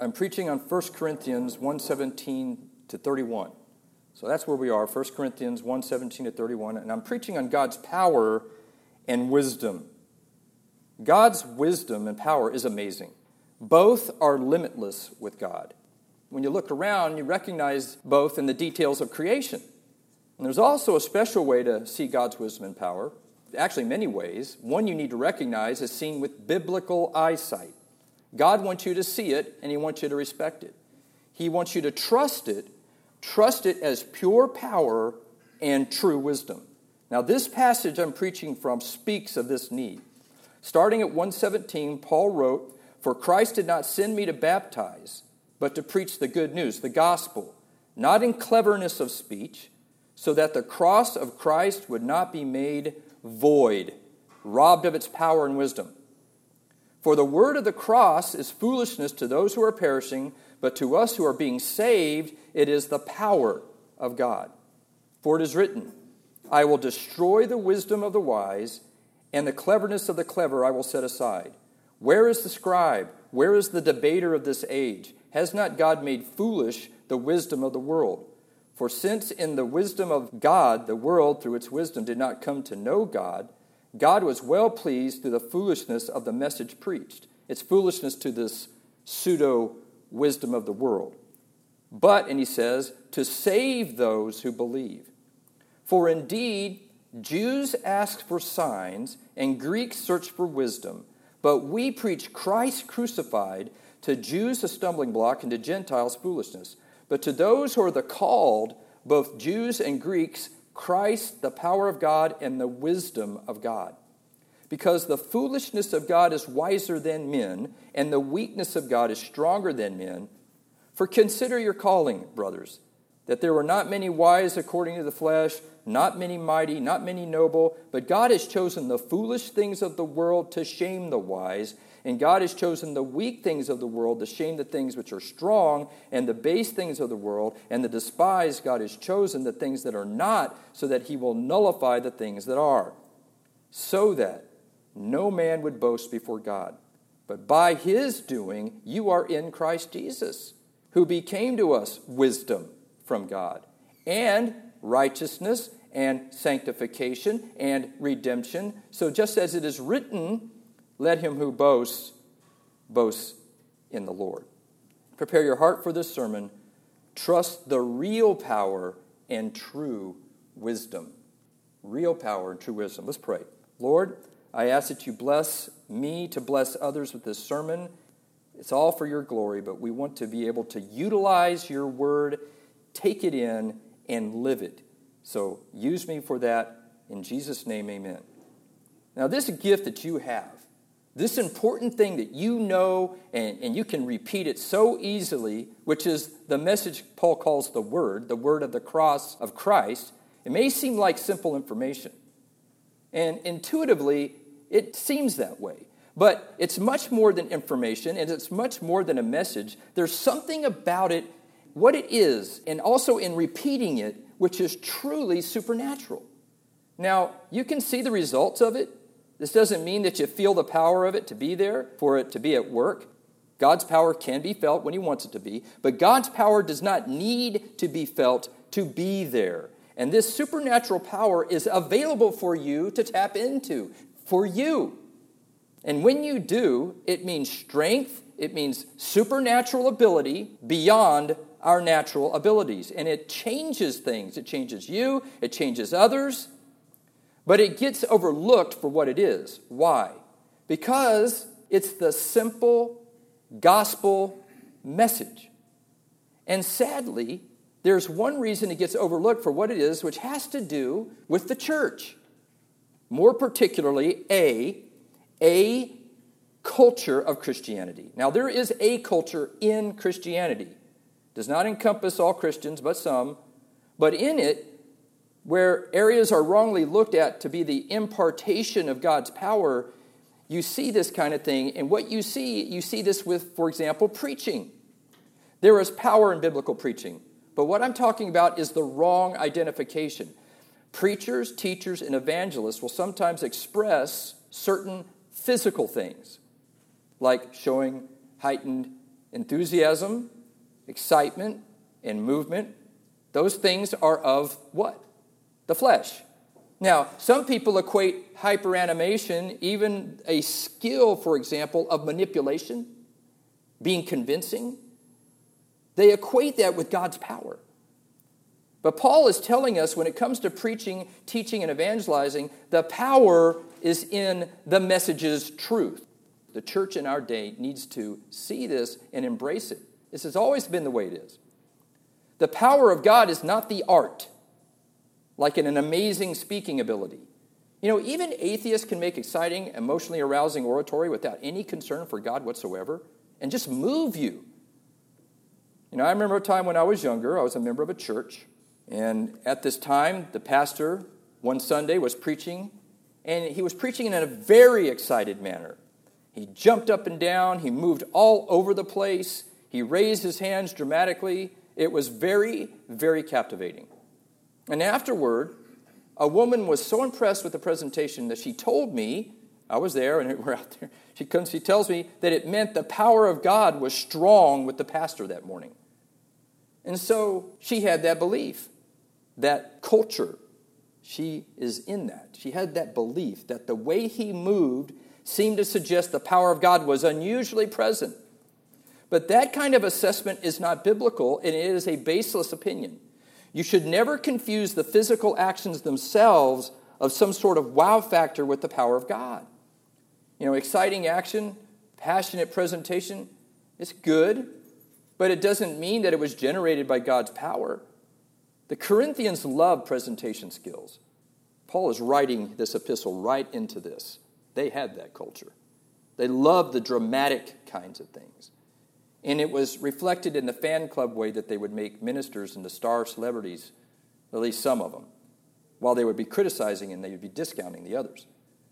I'm preaching on 1 Corinthians 1:17 to 31. So that's where we are, 1 Corinthians 1:17 to 31. And I'm preaching on God's power and wisdom. God's wisdom and power is amazing. Both are limitless with God. When you look around, you recognize both in the details of creation. And there's also a special way to see God's wisdom and power. Actually, many ways. One you need to recognize is seen with biblical eyesight. God wants you to see it, and He wants you to respect it. He wants you to trust it as pure power and true wisdom. Now, this passage I'm preaching from speaks of this need. Starting at 1:17, Paul wrote, "For Christ did not send me to baptize, but to preach the good news, the gospel, not in cleverness of speech, so that the cross of Christ would not be made void, robbed of its power and wisdom. For the word of the cross is foolishness to those who are perishing, but to us who are being saved, it is the power of God. For it is written, I will destroy the wisdom of the wise, and the cleverness of the clever I will set aside. Where is the scribe? Where is the debater of this age? Has not God made foolish the wisdom of the world? For since in the wisdom of God, the world through its wisdom did not come to know God, God was well pleased through the foolishness of the message preached." It's foolishness to this pseudo-wisdom of the world. "But," and he says, "to save those who believe. For indeed, Jews ask for signs, and Greeks search for wisdom. But we preach Christ crucified, to Jews a stumbling block, and to Gentiles foolishness. But to those who are the called, both Jews and Greeks, Christ, the power of God, and the wisdom of God. Because the foolishness of God is wiser than men, and the weakness of God is stronger than men. For consider your calling, brothers, that there were not many wise according to the flesh, not many mighty, not many noble, but God has chosen the foolish things of the world to shame the wise, and God has chosen the weak things of the world to shame the things which are strong, and the base things of the world, and the despised God has chosen the things that are not, so that he will nullify the things that are, so that no man would boast before God. But by his doing you are in Christ Jesus, who became to us wisdom from God, and righteousness, and sanctification, and redemption. So just as it is written, let him who boasts, boast in the Lord." Prepare your heart for this sermon. Trust the real power and true wisdom. Real power and true wisdom. Let's pray. Lord, I ask that you bless me to bless others with this sermon. It's all for your glory, but we want to be able to utilize your word, take it in, and live it. So use me for that. In Jesus' name, amen. Now, this gift that you have, this important thing that you know and you can repeat it so easily, which is the message Paul calls the word of the cross of Christ, it may seem like simple information. And intuitively, it seems that way. But it's much more than information, and it's much more than a message. There's something about it, what it is, and also in repeating it, which is truly supernatural. Now, you can see the results of it. This doesn't mean that you feel the power of it to be there, for it to be at work. God's power can be felt when he wants it to be, but God's power does not need to be felt to be there. And this supernatural power is available for you to tap into, for you. And when you do, it means strength, it means supernatural ability beyond our natural abilities. And it changes things. It changes you, it changes others. But it gets overlooked for what it is. Why? Because it's the simple gospel message. And sadly, there's one reason it gets overlooked for what it is, which has to do with the church. More particularly, a culture of Christianity. Now, there is a culture in Christianity. Does not encompass all Christians, but some. But in it, where areas are wrongly looked at to be the impartation of God's power, you see this kind of thing. And what you see this with, for example, preaching. There is power in biblical preaching. But what I'm talking about is the wrong identification. Preachers, teachers, and evangelists will sometimes express certain physical things, like showing heightened Enthusiasm, excitement, and movement, those things are of what? The flesh. Now, some people equate hyperanimation, even a skill, for example, of manipulation, being convincing. They equate that with God's power. But Paul is telling us when it comes to preaching, teaching, and evangelizing, the power is in the message's truth. The church in our day needs to see this and embrace it. This has always been the way it is. The power of God is not the art, like in an amazing speaking ability. You know, even atheists can make exciting, emotionally arousing oratory without any concern for God whatsoever and just move you. You know, I remember a time when I was younger, I was a member of a church, and at this time, the pastor one Sunday was preaching, and he was preaching in a very excited manner. He jumped up and down, he moved all over the place, he raised his hands dramatically. It was very, very captivating. And afterward, a woman was so impressed with the presentation that she told me, I was there and we're out there, she tells me that it meant the power of God was strong with the pastor that morning. And so she had that belief, that culture. She is in that. She had that belief that the way he moved seemed to suggest the power of God was unusually present. But that kind of assessment is not biblical, and it is a baseless opinion. You should never confuse the physical actions themselves of some sort of wow factor with the power of God. You know, exciting action, passionate presentation, it's good, but it doesn't mean that it was generated by God's power. The Corinthians loved presentation skills. Paul is writing this epistle right into this. They had that culture. They loved the dramatic kinds of things. And it was reflected in the fan club way that they would make ministers into star celebrities, at least some of them, while they would be criticizing and they would be discounting the others.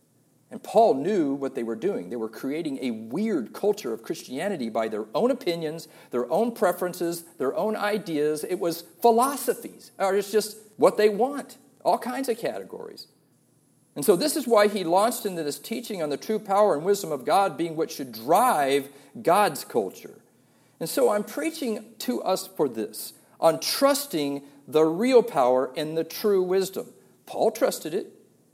And Paul knew what they were doing. They were creating a weird culture of Christianity by their own opinions, their own preferences, their own ideas. It was philosophies, or it's just what they want, all kinds of categories. And so this is why he launched into this teaching on the true power and wisdom of God being what should drive God's culture. And so I'm preaching to us for this, on trusting the real power and the true wisdom. Paul trusted it.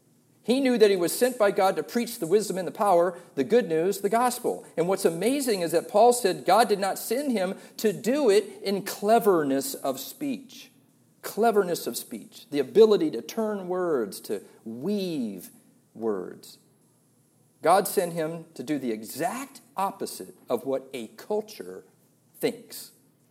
He knew that he was sent by God to preach the wisdom and the power, the good news, the gospel. And what's amazing is that Paul said God did not send him to do it in cleverness of speech. Cleverness of speech, the ability to turn words, to weave words. God sent him to do the exact opposite of what a culture thinks.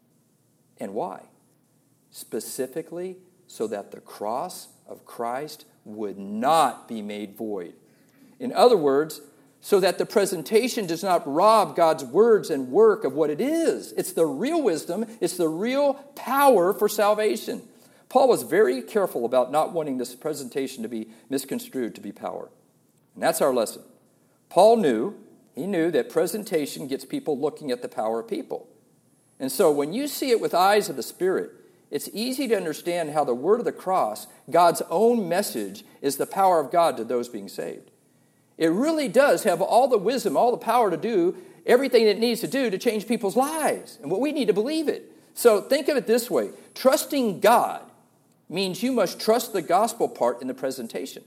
And why? Specifically, so that the cross of Christ would not be made void. In other words, so that the presentation does not rob God's words and work of what it is. It's the real wisdom, it's the real power for salvation. Paul was very careful about not wanting this presentation to be misconstrued to be power. And that's our lesson. Paul knew that presentation gets people looking at the power of people. And so when you see it with eyes of the Spirit, it's easy to understand how the word of the cross, God's own message, is the power of God to those being saved. It really does have all the wisdom, all the power to do everything it needs to do to change people's lives. And what we need to believe it. So think of it this way. Trusting God means you must trust the gospel part in the presentation.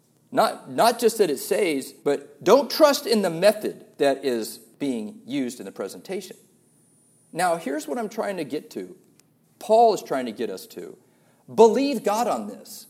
Not just that it saves, but don't trust in the method that is being used in the presentation. Now, here's what I'm trying to get to. Paul is trying to get us to. Believe God on this.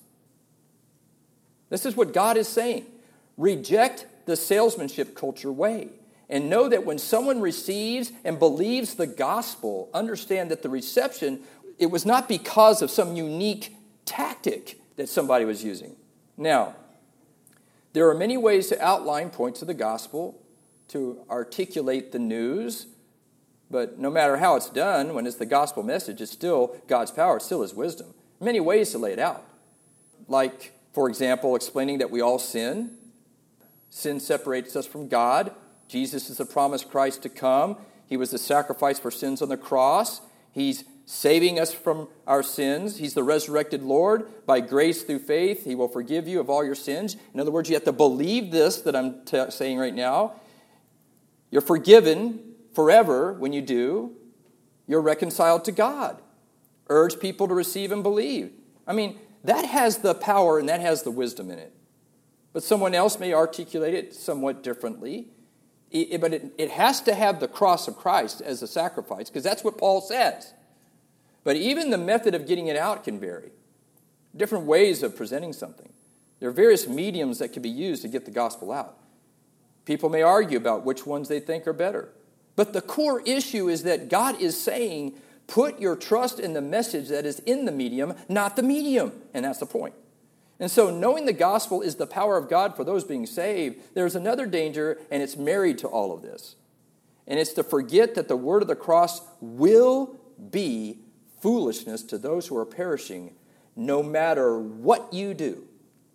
This is what God is saying. Reject the salesmanship culture way. And know that when someone receives and believes the gospel, understand that the reception, it was not because of some unique tactic that somebody was using. Now, there are many ways to outline points of the gospel, to articulate the news, but no matter how it's done, when it's the gospel message, it's still God's power, it's still His wisdom. Many ways to lay it out. Like, for example, explaining that we all sin. Sin separates us from God. Jesus is the promised Christ to come. He was the sacrifice for sins on the cross. He's saving us from our sins. He's the resurrected Lord. By grace through faith, He will forgive you of all your sins. In other words, you have to believe this that I'm saying right now. You're forgiven forever. When you do, you're reconciled to God. Urge people to receive and believe. I mean, that has the power and that has the wisdom in it. But someone else may articulate it somewhat differently. But it has to have the cross of Christ as a sacrifice, because that's what Paul says. But even the method of getting it out can vary. Different ways of presenting something. There are various mediums that can be used to get the gospel out. People may argue about which ones they think are better. But the core issue is that God is saying, put your trust in the message that is in the medium, not the medium. And that's the point. And so knowing the gospel is the power of God for those being saved, there's another danger, and it's married to all of this. And it's to forget that the word of the cross will be foolishness to those who are perishing, no matter what you do.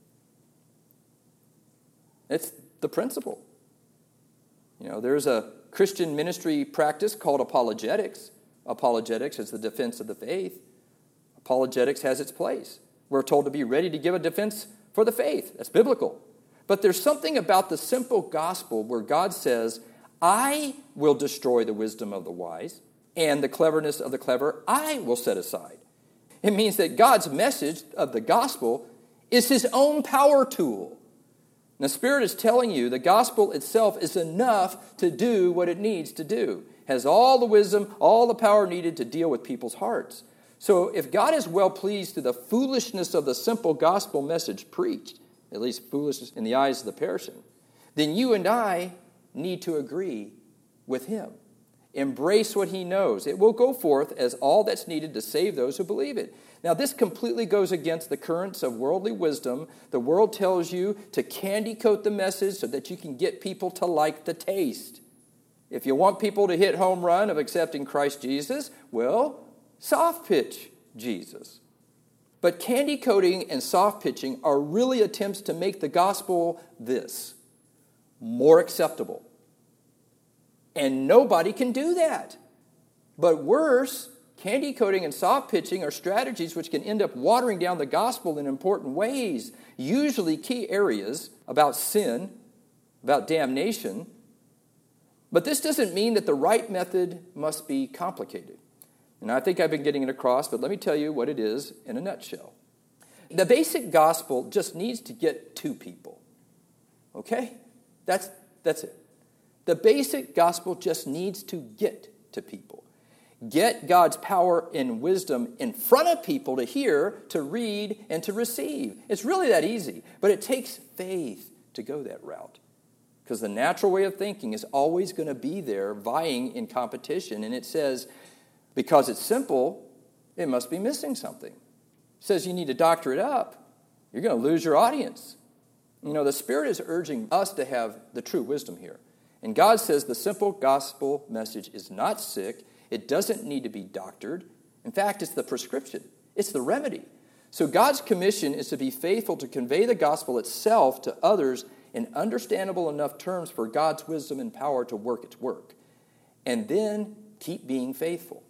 It's the principle. There's a Christian ministry practice called apologetics. Apologetics is the defense of the faith. Apologetics has its place. We're told to be ready to give a defense for the faith. That's biblical. But there's something about the simple gospel where God says, I will destroy the wisdom of the wise, and the cleverness of the clever I will set aside. It means that God's message of the gospel is his own power tool. And the Spirit is telling you the gospel itself is enough to do what it needs to do. Has all the wisdom, all the power needed to deal with people's hearts. So if God is well pleased to the foolishness of the simple gospel message preached, at least foolishness in the eyes of the perishing, then you and I need to agree with him. Embrace what he knows. It will go forth as all that's needed to save those who believe it. Now, this completely goes against the currents of worldly wisdom. The world tells you to candy coat the message so that you can get people to like the taste. If you want people to hit home run of accepting Christ Jesus, well, soft pitch Jesus. But candy coating and soft pitching are really attempts to make the gospel more acceptable. And nobody can do that. But worse, candy coating and soft pitching are strategies which can end up watering down the gospel in important ways, usually key areas about sin, about damnation. But this doesn't mean that the right method must be complicated. And I think I've been getting it across, but let me tell you what it is in a nutshell. The basic gospel just needs to get to people. Okay? That's it. The basic gospel just needs to get to people. Get God's power and wisdom in front of people to hear, to read, and to receive. It's really that easy, but it takes faith to go that route. Because the natural way of thinking is always going to be there, vying in competition. And it says, because it's simple, it must be missing something. It says you need to doctor it up. You're going to lose your audience. The Spirit is urging us to have the true wisdom here. And God says the simple gospel message is not sick. It doesn't need to be doctored. In fact, it's the prescription. It's the remedy. So God's commission is to be faithful to convey the gospel itself to others in understandable enough terms for God's wisdom and power to work its work. And then keep being faithful.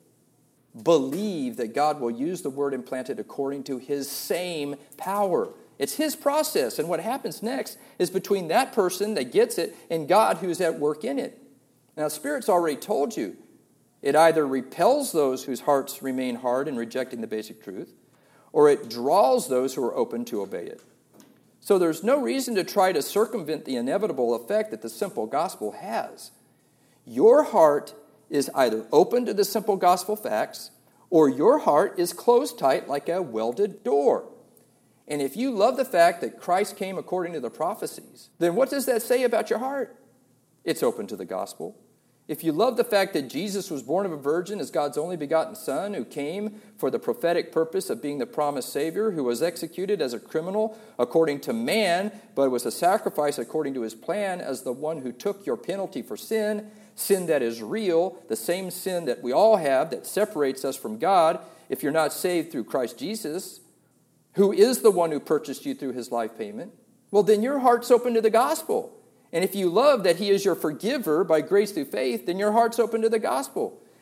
Believe that God will use the word implanted according to his same power. It's his process, and what happens next is between that person that gets it and God who's at work in it. Now, the Spirit's already told you, it either repels those whose hearts remain hard in rejecting the basic truth, or it draws those who are open to obey it. So there's no reason to try to circumvent the inevitable effect that the simple gospel has. Your heart is either open to the simple gospel facts, or your heart is closed tight like a welded door. And if you love the fact that Christ came according to the prophecies, then what does that say about your heart? It's open to the gospel. If you love the fact that Jesus was born of a virgin as God's only begotten Son, who came for the prophetic purpose of being the promised Savior, who was executed as a criminal according to man, but was a sacrifice according to his plan as the one who took your penalty for sin, sin that is real, the same sin that we all have that separates us from God if you're not saved through Christ Jesus, who is the one who purchased you through his life payment, well, then your heart's open to the gospel. And if you love that he is your forgiver by grace through faith, then your heart's open to the gospel.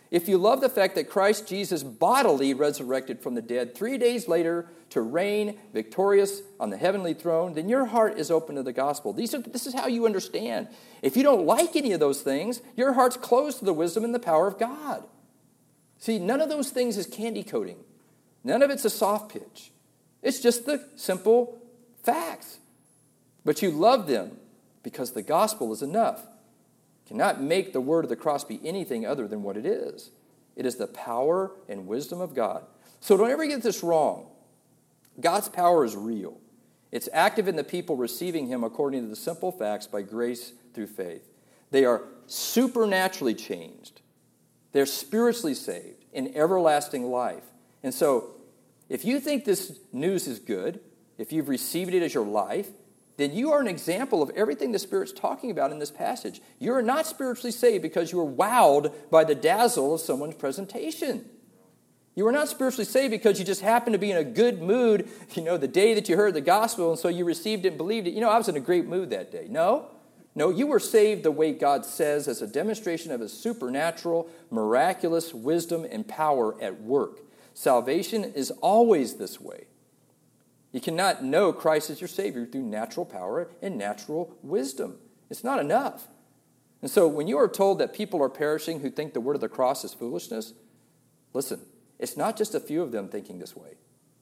if you love the fact that Christ Jesus bodily resurrected from the dead 3 days later to reign victorious on the heavenly throne, then your heart is open to the gospel. This is how you understand. If you don't like any of those things, your heart's closed to the wisdom and the power of God. See, none of those things is candy coating. None of it's a soft pitch. It's just the simple facts. But you love them because the gospel is enough. Cannot make the word of the cross be anything other than what it is. It is the power and wisdom of God. So don't ever get this wrong. God's power is real. It's active in the people receiving him according to the simple facts by grace through faith. They are supernaturally changed. They're spiritually saved in everlasting life. And so if you think this news is good, if you've received it as your life, then you are an example of everything the Spirit's talking about in this passage. You are not spiritually saved because you were wowed by the dazzle of someone's presentation. You are not spiritually saved because you just happened to be in a good mood, the day that you heard the gospel, and so you received it and believed it. I was in a great mood that day. No, you were saved the way God says, as a demonstration of his supernatural, miraculous wisdom and power at work. Salvation is always this way. You cannot know Christ as your Savior through natural power and natural wisdom. It's not enough. And so when you are told that people are perishing who think the word of the cross is foolishness, listen, it's not just a few of them thinking this way.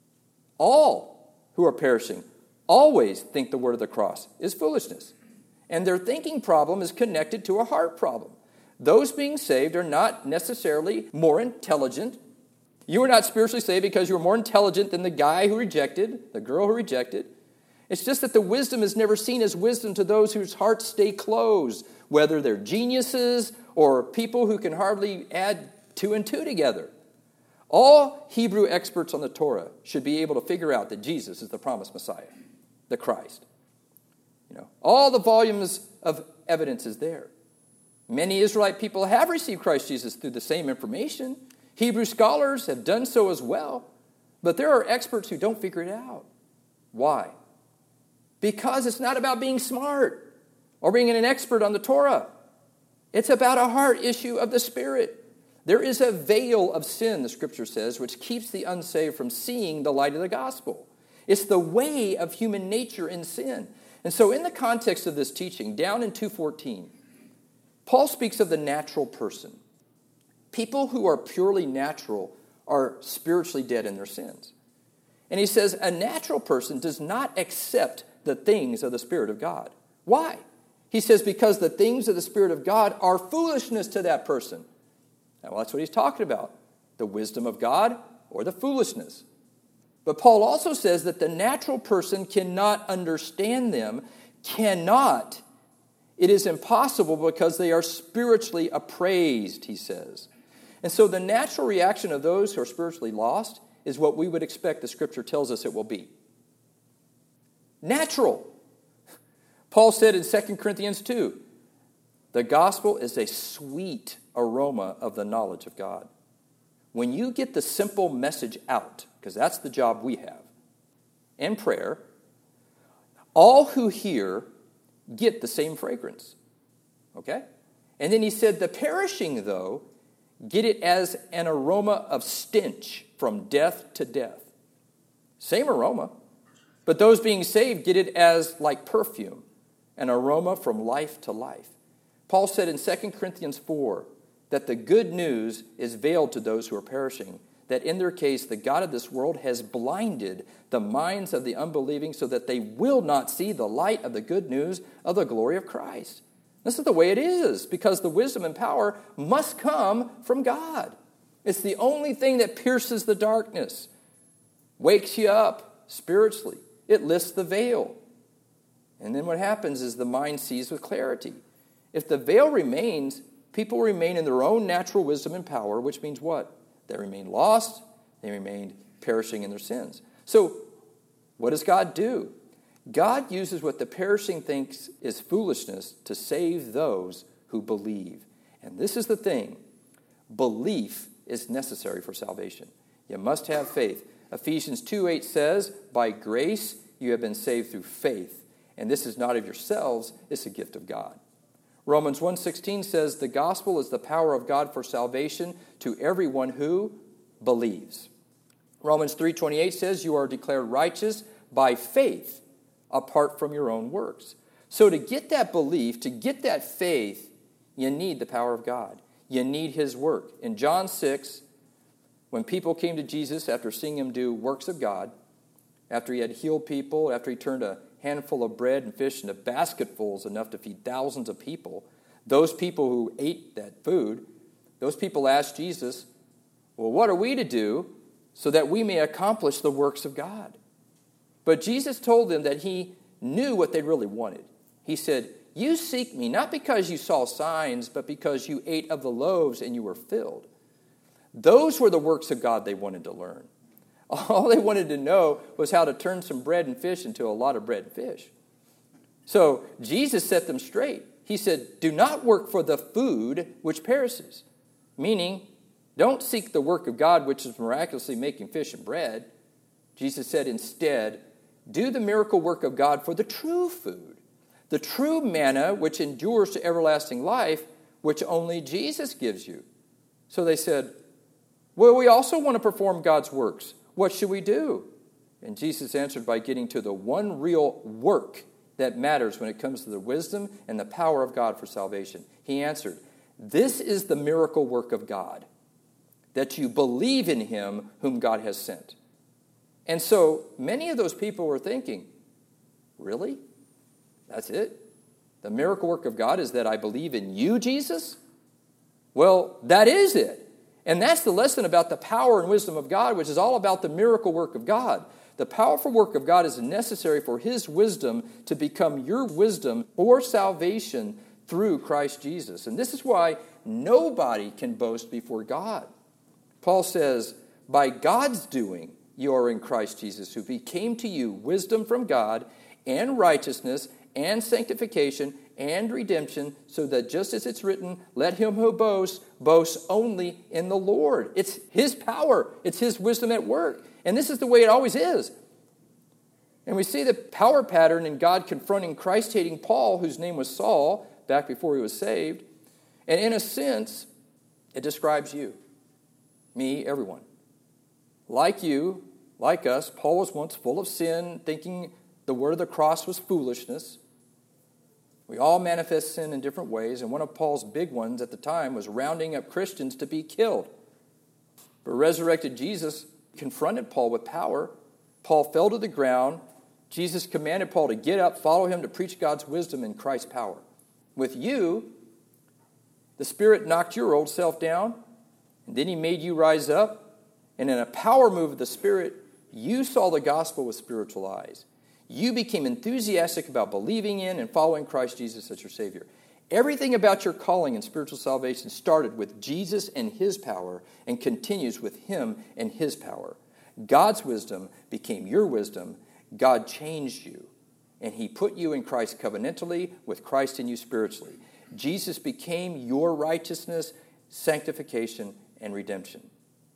All who are perishing always think the word of the cross is foolishness. And their thinking problem is connected to a heart problem. Those being saved are not necessarily more intelligent. You are not spiritually saved because you are more intelligent than the guy who rejected, the girl who rejected. It's just that the wisdom is never seen as wisdom to those whose hearts stay closed, whether they're geniuses or people who can hardly add 2 and 2 together. All Hebrew experts on the Torah should be able to figure out that Jesus is the promised Messiah, the Christ. All the volumes of evidence is there. Many Israelite people have received Christ Jesus through the same information. Hebrew scholars have done so as well. But there are experts who don't figure it out. Why? Because it's not about being smart or being an expert on the Torah. It's about a heart issue of the Spirit. There is a veil of sin, the Scripture says, which keeps the unsaved from seeing the light of the gospel. It's the way of human nature in sin. And so in the context of this teaching, down in 2:14, Paul speaks of the natural person. People who are purely natural are spiritually dead in their sins. And he says a natural person does not accept the things of the Spirit of God. Why? He says because the things of the Spirit of God are foolishness to that person. Now, that's what he's talking about, the wisdom of God or the foolishness. But Paul also says that the natural person cannot understand them, cannot. It is impossible because they are spiritually appraised, he says. And so the natural reaction of those who are spiritually lost is what we would expect the Scripture tells us it will be. Natural. Paul said in 2 Corinthians 2, the gospel is a sweet aroma of the knowledge of God. When you get the simple message out, because that's the job we have, and prayer, all who hear get the same fragrance. Okay? And then he said, the perishing, though, get it as an aroma of stench from death to death. Same aroma. But those being saved get it as like perfume, an aroma from life to life. Paul said in 2 Corinthians 4 that the good news is veiled to those who are perishing, that in their case the God of this world has blinded the minds of the unbelieving so that they will not see the light of the good news of the glory of Christ. This is the way it is, because the wisdom and power must come from God. It's the only thing that pierces the darkness, wakes you up spiritually. It lifts the veil. And then what happens is the mind sees with clarity. If the veil remains, people remain in their own natural wisdom and power, which means what? They remain lost. They remain perishing in their sins. So what does God do? God uses what the perishing thinks is foolishness to save those who believe. And this is the thing. Belief is necessary for salvation. You must have faith. Ephesians 2:8 says, by grace you have been saved through faith. And this is not of yourselves, it's a gift of God. Romans 1:16 says, the gospel is the power of God for salvation to everyone who believes. Romans 3:28 says, you are declared righteous by faith apart from your own works. So to get that belief, to get that faith, you need the power of God. You need his work. In John 6, when people came to Jesus after seeing him do works of God, after he had healed people, after he turned a handful of bread and fish into basketfuls enough to feed thousands of people, those people who ate that food, those people asked Jesus, well, what are we to do so that we may accomplish the works of God? But Jesus told them that he knew what they really wanted. He said, you seek me not because you saw signs, but because you ate of the loaves and you were filled. Those were the works of God they wanted to learn. All they wanted to know was how to turn some bread and fish into a lot of bread and fish. So Jesus set them straight. He said, do not work for the food which perishes. Meaning, don't seek the work of God which is miraculously making fish and bread. Jesus said instead, do the miracle work of God for the true food, the true manna which endures to everlasting life, which only Jesus gives you. So they said, well, we also want to perform God's works. What should we do? And Jesus answered by getting to the one real work that matters when it comes to the wisdom and the power of God for salvation. He answered, this is the miracle work of God, that you believe in him whom God has sent. And so many of those people were thinking, really? That's it? The miracle work of God is that I believe in you, Jesus? Well, that is it. And that's the lesson about the power and wisdom of God, which is all about the miracle work of God. The powerful work of God is necessary for his wisdom to become your wisdom for salvation through Christ Jesus. And this is why nobody can boast before God. Paul says, by God's doing, you are in Christ Jesus, who became to you wisdom from God and righteousness and sanctification and redemption, so that just as it's written, let him who boasts, boast only in the Lord. It's his power. It's his wisdom at work. And this is the way it always is. And we see the power pattern in God confronting Christ-hating Paul, whose name was Saul, back before he was saved. And in a sense, it describes you, me, everyone. Like you, like us, Paul was once full of sin, thinking the word of the cross was foolishness. We all manifest sin in different ways, and one of Paul's big ones at the time was rounding up Christians to be killed. But resurrected Jesus confronted Paul with power. Paul fell to the ground. Jesus commanded Paul to get up, follow him to preach God's wisdom and Christ's power. With you, the Spirit knocked your old self down, and then he made you rise up, and in a power move of the Spirit, you saw the gospel with spiritual eyes. You became enthusiastic about believing in and following Christ Jesus as your Savior. Everything about your calling and spiritual salvation started with Jesus and his power and continues with him and his power. God's wisdom became your wisdom. God changed you, and he put you in Christ covenantally with Christ in you spiritually. Jesus became your righteousness, sanctification, and redemption.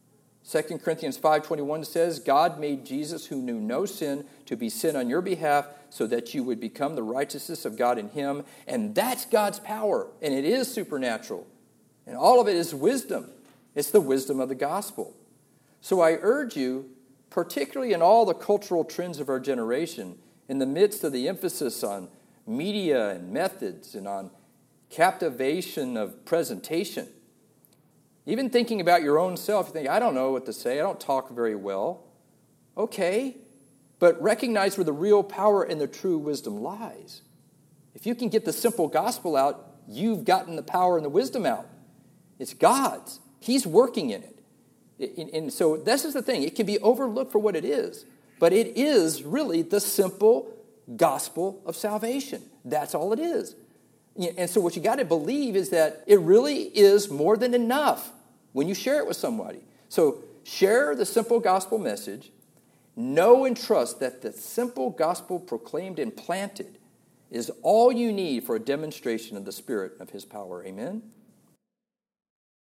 2 Corinthians 5:21 says, God made Jesus, who knew no sin, to be sin on your behalf so that you would become the righteousness of God in him. And that's God's power, and it is supernatural. And all of it is wisdom. It's the wisdom of the gospel. So I urge you, particularly in all the cultural trends of our generation, in the midst of the emphasis on media and methods and on captivation of presentation, even thinking about your own self, you think, I don't know what to say. I don't talk very well. Okay, but recognize where the real power and the true wisdom lies. If you can get the simple gospel out, you've gotten the power and the wisdom out. It's God's. He's working in it. And so this is the thing. It can be overlooked for what it is, but it is really the simple gospel of salvation. That's all it is. And so what you got to believe is that it really is more than enough when you share it with somebody. So share the simple gospel message. Know and trust that the simple gospel proclaimed and planted is all you need for a demonstration of the Spirit of his power. Amen?